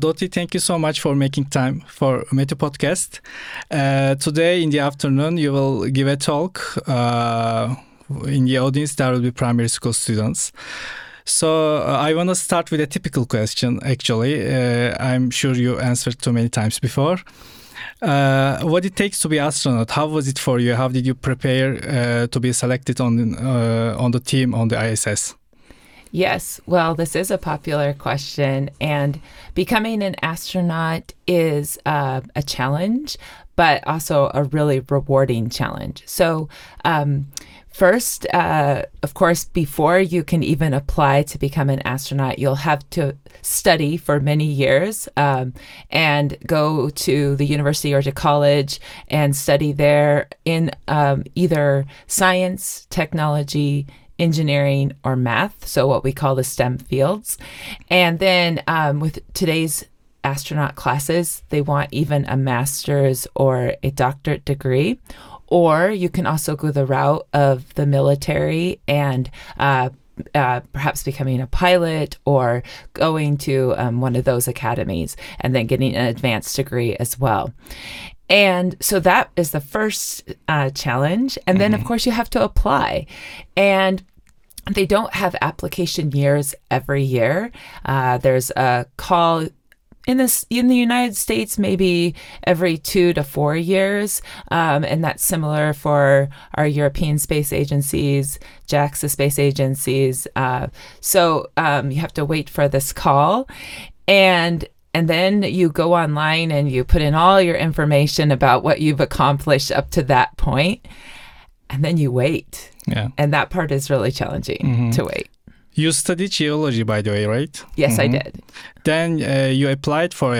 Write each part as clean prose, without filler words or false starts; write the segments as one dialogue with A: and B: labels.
A: Doti, thank you so much for making time for Mete Podcast. Today in the afternoon, you will give a talk. In the audience, there will be primary school students. So I want to start with a typical question, actually. I'm sure you answered too many times before. What it takes to be astronaut? How was it for you? How did you prepare to be selected on the team on the ISS?
B: Yes, well, this is a popular question, and becoming an astronaut is a challenge, but also a really rewarding challenge. So, first, of course, before you can even apply to become an astronaut, you'll have to study for many years and go to the university or to college and study there in either science, technology, engineering, or math, so what we call the STEM fields. And then with today's astronaut classes, they want even a master's or a doctorate degree. Or you can also go the route of the military and perhaps becoming a pilot or going to one of those academies and then getting an advanced degree as well. And so that is the first challenge. And then, of course, you have to apply. And they don't have application years every year. There's a call in the United States, maybe every 2 to 4 years, and that's similar for our European space agencies, JAXA space agencies. So you have to wait for this call, and then you go online and you put in all your information about what you've accomplished up to that point, and then you wait.
A: Yeah,
B: and that part is really challenging to wait.
A: You studied geology, by the way, right?
B: Yes, I did.
A: Then you applied for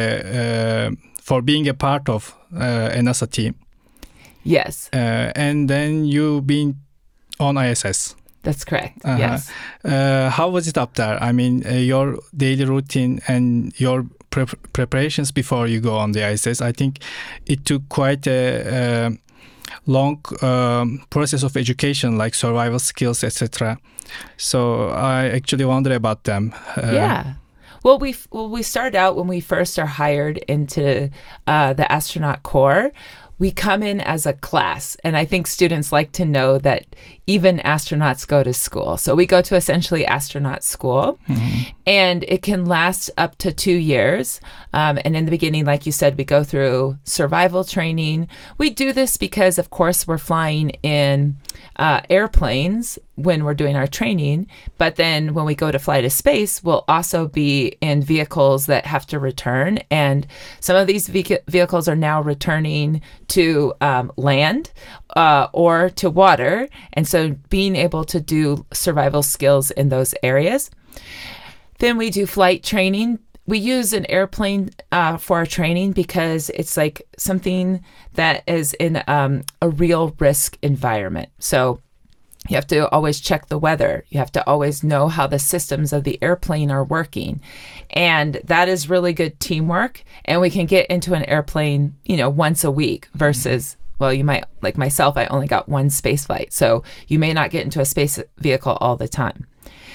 A: being a part of a NASA team.
B: Yes.
A: And then you been on ISS.
B: That's correct. Yes.
A: How was it up there? I mean, your daily routine and your preparations before you go on the ISS. I think it took quite a long process of education, like survival skills, etc. So I actually wonder about them.
B: Yeah. Well, we start out when we first are hired into the astronaut corps. We come in as a class, and I think students like to know that even astronauts go to school. So we go to essentially astronaut school, and it can last up to 2 years. And in the beginning, like you said, we go through survival training. We do this because, of course, we're flying in airplanes when we're doing our training, but then when we go to fly to space, we'll also be in vehicles that have to return, and some of these vehicles are now returning to land or to water, and so being able to do survival skills in those areas. Then we do flight training. We use an airplane for our training because it's like something that is in a real risk environment. So you have to always check the weather. You have to always know how the systems of the airplane are working. And that is really good teamwork. And we can get into an airplane, once a week versus, well, you might, like myself, I only got one space flight. So you may not get into a space vehicle all the time.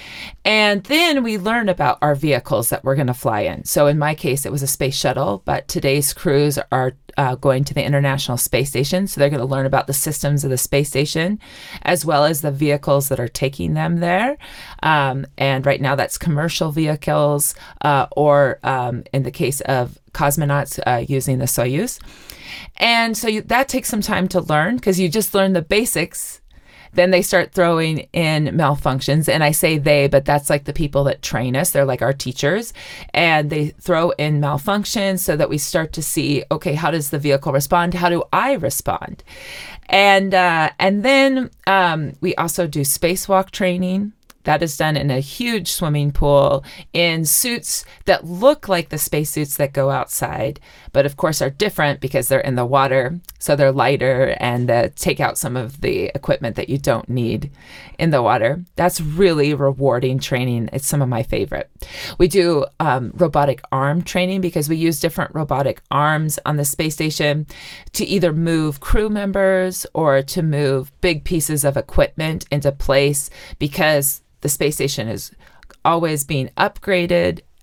B: And then we learn about our vehicles that we're going to fly in. So in my case, it was a space shuttle, but today's crews are going to the International Space Station. So they're going to learn about the systems of the space station, as well as the vehicles that are taking them there. And right now that's commercial vehicles, or in the case of cosmonauts, using the Soyuz. And so that takes some time to learn because you just learn the basics. Then they start throwing in malfunctions. And I say they, but that's like the people that train us. They're like our teachers. And they throw in malfunctions so that we start to see, okay, how does the vehicle respond? How do I respond? And then we also do spacewalk training. That is done in a huge swimming pool in suits that look like the spacesuits that go outside, but of course are different because they're in the water, so they're lighter and take out some of the equipment that you don't need in the water. That's really rewarding training. It's some of my favorite. We do robotic arm training because we use different robotic arms on the space station to either move crew members or to move big pieces of equipment into place, because the space station is always being upgraded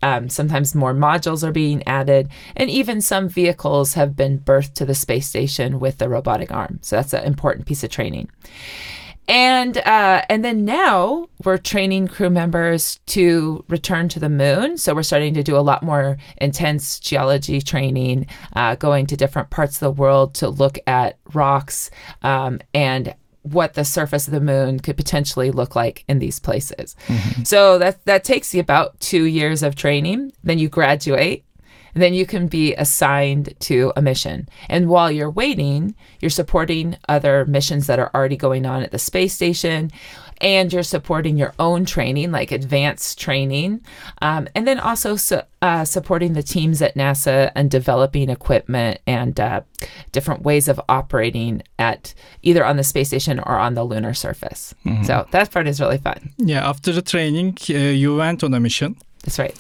B: Sometimes more modules are being added, and even some vehicles have been birthed to the space station with the robotic arm. So that's an important piece of training. And then now we're training crew members to return to the moon. So we're starting to do a lot more intense geology training, going to different parts of the world to look at rocks and what the surface of the moon could potentially look like in these places. Mm-hmm. So that takes you about 2 years of training. Then you graduate. And then you can be assigned to a mission. And while you're waiting, you're supporting other missions that are already going on at the space station, and you're supporting your own training, like advanced training, and then also supporting the teams at NASA and developing equipment and different ways of operating at either on the space station or on the lunar surface. Mm-hmm. So that part is really fun.
A: Yeah, after the training, you went on a mission.
B: That's right.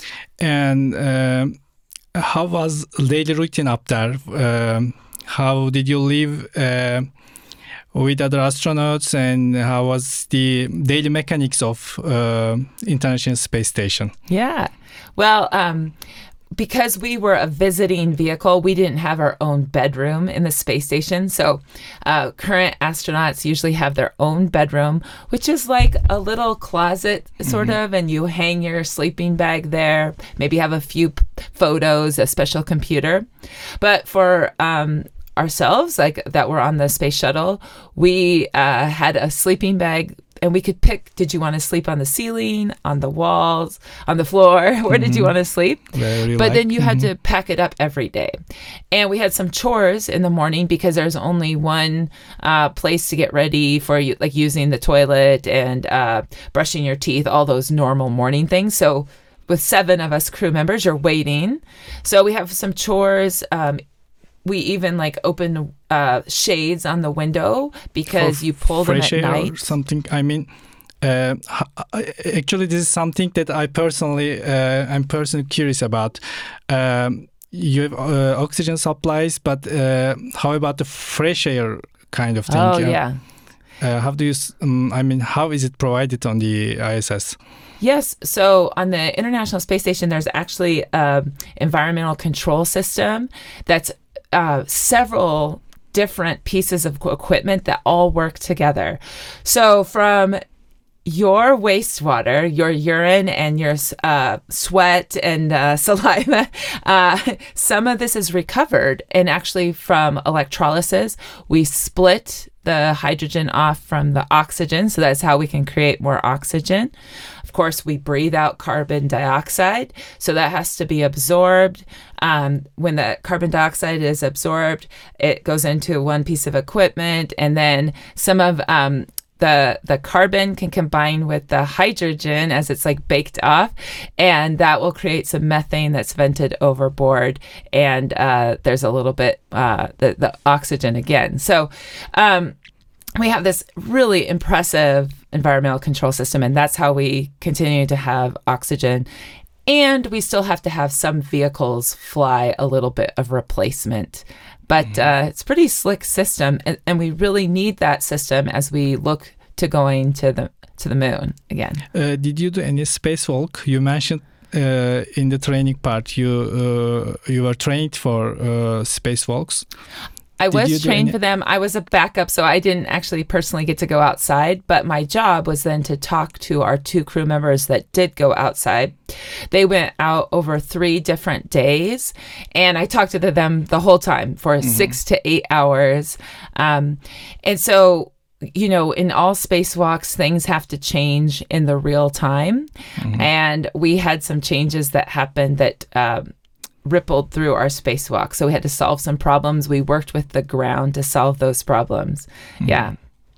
A: And how was daily routine up there? How did you live with other astronauts, and how was the daily mechanics of International Space Station?
B: Yeah, well, because we were a visiting vehicle, we didn't have our own bedroom in the space station. So current astronauts usually have their own bedroom, which is like a little closet sort of, and you hang your sleeping bag there, maybe have a few photos, a special computer. But for ourselves, like that were on the space shuttle, we had a sleeping bag. And we could pick, did you want to sleep on the ceiling, on the walls, on the floor? Where did you want to sleep? But then you had to pack it up every day. And we had some chores in the morning because there's only one place to get ready for you, like using the toilet and brushing your teeth, all those normal morning things. So with 7 of us crew members, you're waiting. So we have some chores. We even like open shades on the window because you pull them at night.
A: Or something. I mean, actually, this is something that I'm personally curious about. You have oxygen supplies, but how about the fresh air kind of thing?
B: Oh, yeah.
A: How do you? How is it provided on the ISS?
B: Yes. So on the International Space Station, there's actually an environmental control system that's several different pieces of equipment that all work together. So from your wastewater, your urine and your sweat and saliva, some of this is recovered. And actually from electrolysis, we split the hydrogen off from the oxygen. So that's how we can create more oxygen. Of course, we breathe out carbon dioxide. So that has to be absorbed. When the carbon dioxide is absorbed, it goes into one piece of equipment. And then some of the carbon can combine with the hydrogen as it's like baked off, and that will create some methane that's vented overboard, and there's a little bit the oxygen again. So we have this really impressive environmental control system, and that's how we continue to have oxygen. And we still have to have some vehicles fly a little bit of replacement. But it's a pretty slick system, and we really need that system as we look to going to the moon again.
A: Did you do any spacewalk? You mentioned in the training part you were trained for spacewalks.
B: I was trained for them. I was a backup, so I didn't actually personally get to go outside, but my job was then to talk to our 2 crew members that did go outside. They went out over 3 different days, and I talked to them the whole time for 6 to 8 hours. And so, you know, in all spacewalks, things have to change in the real time. And we had some changes that happened that rippled through our spacewalk. So we had to solve some problems. We worked with the ground to solve those problems. Yeah.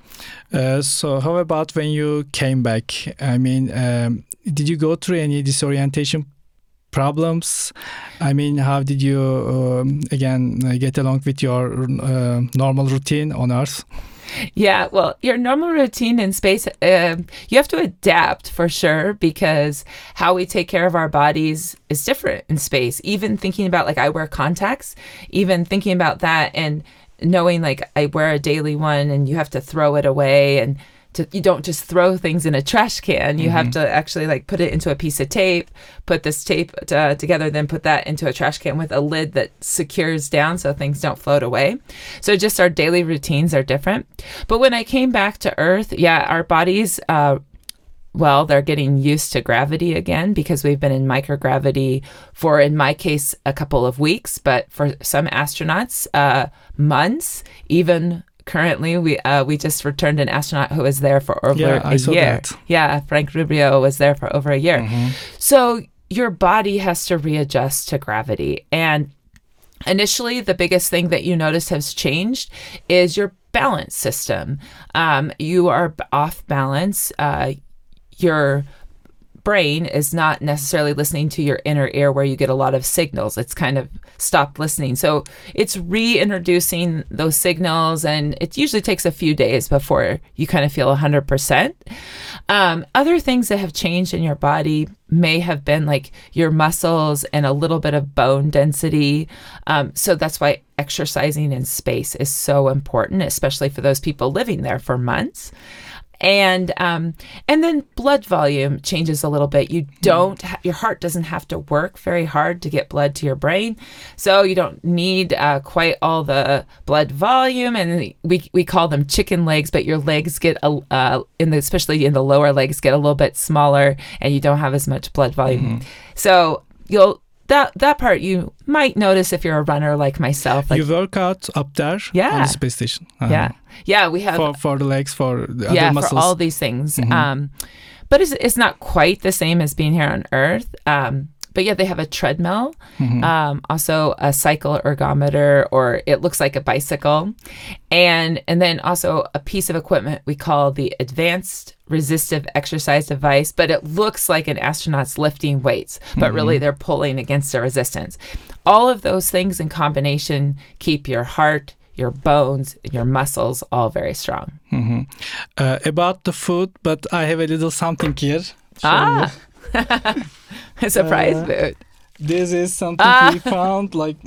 A: So how about when you came back? I mean, did you go through any disorientation problems? I mean, how did you, again, get along with your normal routine on Earth?
B: Yeah, well, your normal routine in space, you have to adapt for sure, because how we take care of our bodies is different in space. Even thinking about, like, I wear contacts, even thinking about that and knowing, like, I wear a daily one and you have to throw it away, and you don't just throw things in a trash can. You have to actually like put it into a piece of tape, put this tape together, then put that into a trash can with a lid that secures down so things don't float away. So just our daily routines are different. But when I came back to Earth, our bodies, they're getting used to gravity again because we've been in microgravity for, in my case, a couple of weeks, but for some astronauts, months, even. Currently, we just returned an astronaut who was there for over a year.
A: That.
B: Yeah, Frank Rubio was there for over a year. So your body has to readjust to gravity. And initially, the biggest thing that you notice has changed is your balance system. You are off balance. Your brain is not necessarily listening to your inner ear where you get a lot of signals. It's kind of stopped listening. So it's reintroducing those signals, and it usually takes a few days before you kind of feel 100%. Other things that have changed in your body may have been like your muscles and a little bit of bone density. So that's why exercising in space is so important, especially for those people living there for months. And then blood volume changes a little bit. You don't, your heart doesn't have to work very hard to get blood to your brain. So you don't need quite all the blood volume. And we call them chicken legs, but your legs get, especially in the lower legs, get a little bit smaller and you don't have as much blood volume. So that part you might notice if you're a runner like myself. Like,
A: you work out up there on the space station.
B: Yeah, we have
A: for the legs, for the other muscles.
B: For all these things. But it's not quite the same as being here on Earth. But yeah, they have a treadmill, also a cycle ergometer, or it looks like a bicycle, and then also a piece of equipment we call the Advanced Resistive Exercise Device, but it looks like an astronaut's lifting weights, but really they're pulling against a resistance. All of those things in combination keep your heart, your bones, your muscles all very strong.
A: About the food, but I have a little something here.
B: A surprise food.
A: This is something we found, like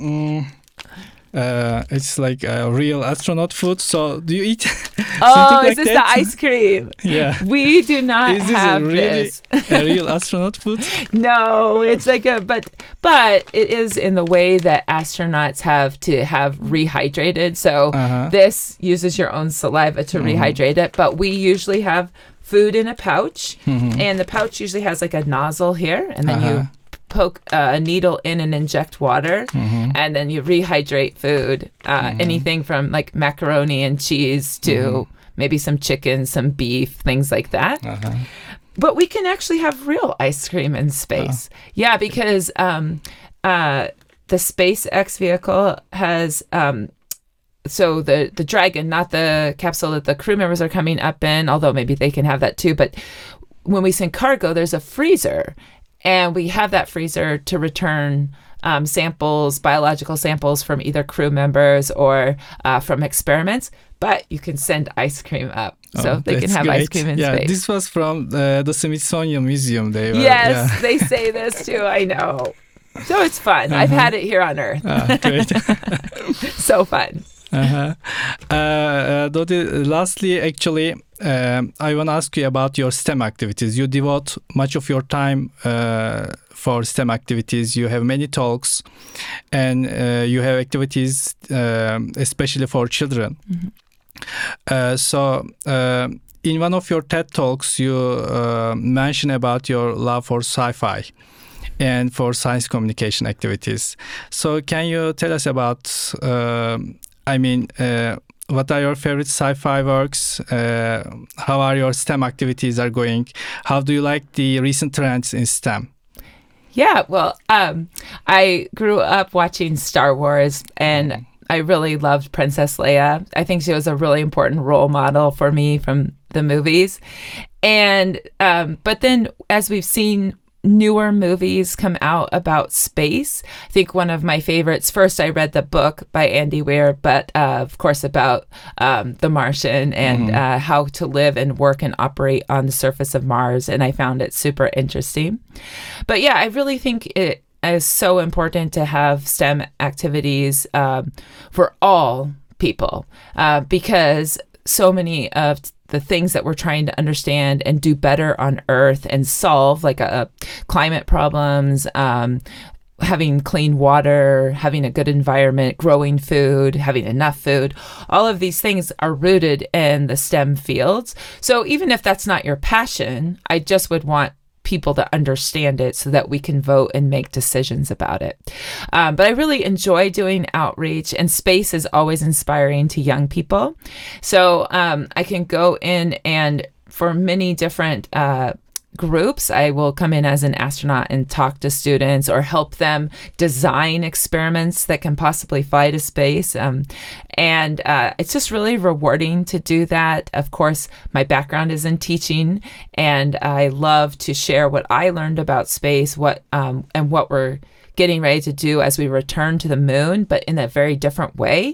A: it's like a real astronaut food. So do you eat?
B: Is this the ice cream?
A: Yeah.
B: We do not have
A: this. A real astronaut food?
B: No, it's like but it is in the way that astronauts have to have rehydrated. So this uses your own saliva to rehydrate it, but we usually have food in a pouch, and the pouch usually has like a nozzle here, and then you poke a needle in and inject water, and then you rehydrate food, anything from like macaroni and cheese to maybe some chicken, some beef, things like that. But we can actually have real ice cream in space. Yeah, because the SpaceX vehicle has so the Dragon, not the capsule that the crew members are coming up in, although maybe they can have that too. But when we send cargo, there's a freezer, and we have that freezer to return samples, biological samples from either crew members or from experiments. But you can send ice cream up, so they can have ice cream in space.
A: This was from the Smithsonian Museum.
B: They say this too. I know. So it's fun. I've had it here on Earth.
A: Great.
B: So fun.
A: Dodi, lastly, actually, I want to ask you about your STEM activities. You devote much of your time for STEM activities. You have many talks, and you have activities especially for children. So in one of your TED Talks, you mention about your love for sci-fi and for science communication activities. So can you tell us about what are your favorite sci-fi works? How are your STEM activities are going? How do you like the recent trends in STEM?
B: Yeah, well, I grew up watching Star Wars, and I really loved Princess Leia. I think she was a really important role model for me from the movies. And but then as we've seen newer movies come out about space, I think one of my favorites, first I read the book by Andy Weir, but of course about The Martian and how to live and work and operate on the surface of Mars, and I found it super interesting. But yeah, I really think it is so important to have STEM activities for all people because so many of the things that we're trying to understand and do better on Earth and solve, like climate problems, having clean water, having a good environment, growing food, having enough food, all of these things are rooted in the STEM fields. So even if that's not your passion, I just would want people to understand it so that we can vote and make decisions about it. But I really enjoy doing outreach, and space is always inspiring to young people. So I can go in, and for many different groups, I will come in as an astronaut and talk to students or help them design experiments that can possibly fly to space. And it's just really rewarding to do that. Of course, my background is in teaching, and I love to share what I learned about space, and what we're getting ready to do as we return to the moon, but in a very different way.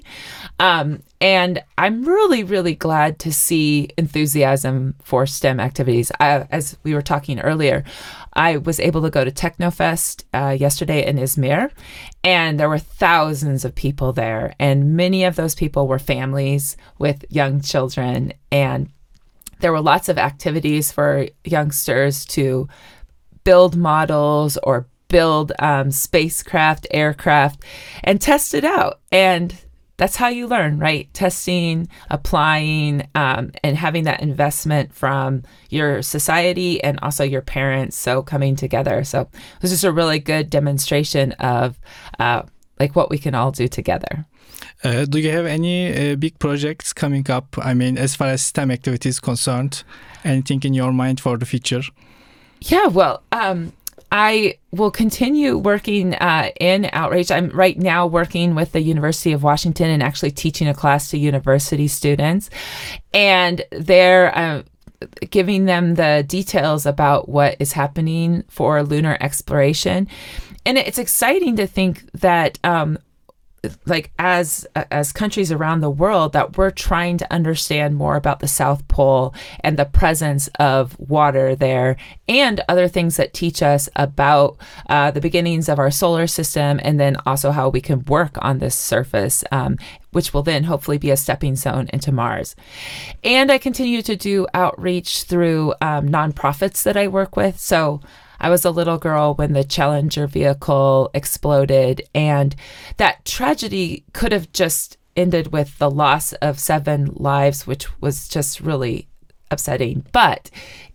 B: And I'm really, really glad to see enthusiasm for STEM activities. As we were talking earlier, I was able to go to Technofest yesterday in Izmir, and there were thousands of people there. And many of those people were families with young children. And there were lots of activities for youngsters to build models or build spacecraft, aircraft, and test it out. And that's how you learn, right? Testing, applying, and having that investment from your society and also your parents. So coming together. So it was just a really good demonstration of like what we can all do together.
A: Do you have any big projects coming up? I mean, as far as STEM activity is concerned, anything in your mind for the future?
B: Yeah, well, I will continue working in outreach. I'm right now working with the University of Washington and actually teaching a class to university students. And they're giving them the details about what is happening for lunar exploration. And it's exciting to think that like as countries around the world, that we're trying to understand more about the South Pole and the presence of water there and other things that teach us about the beginnings of our solar system, and then also how we can work on this surface, which will then hopefully be a stepping stone into Mars. And I continue to do outreach through nonprofits that I work with. So I was a little girl when the Challenger vehicle exploded, and that tragedy could have just ended with the loss of 7 lives, which was just really upsetting. But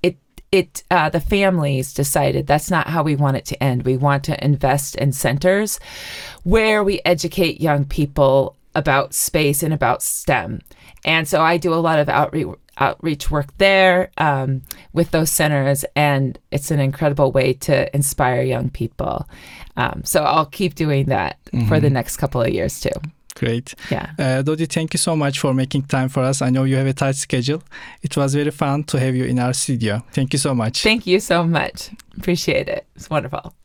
B: the families decided that's not how we want it to end. We want to invest in centers where we educate young people about space and about STEM. And so I do a lot of outreach work there with those centers, and it's an incredible way to inspire young people. So I'll keep doing that for the next couple of years too.
A: Great.
B: Yeah.
A: Dodi, thank you so much for making time for us. I know you have a tight schedule. It was very fun to have you in our studio. Thank you so much.
B: Thank you so much. Appreciate it. It's wonderful.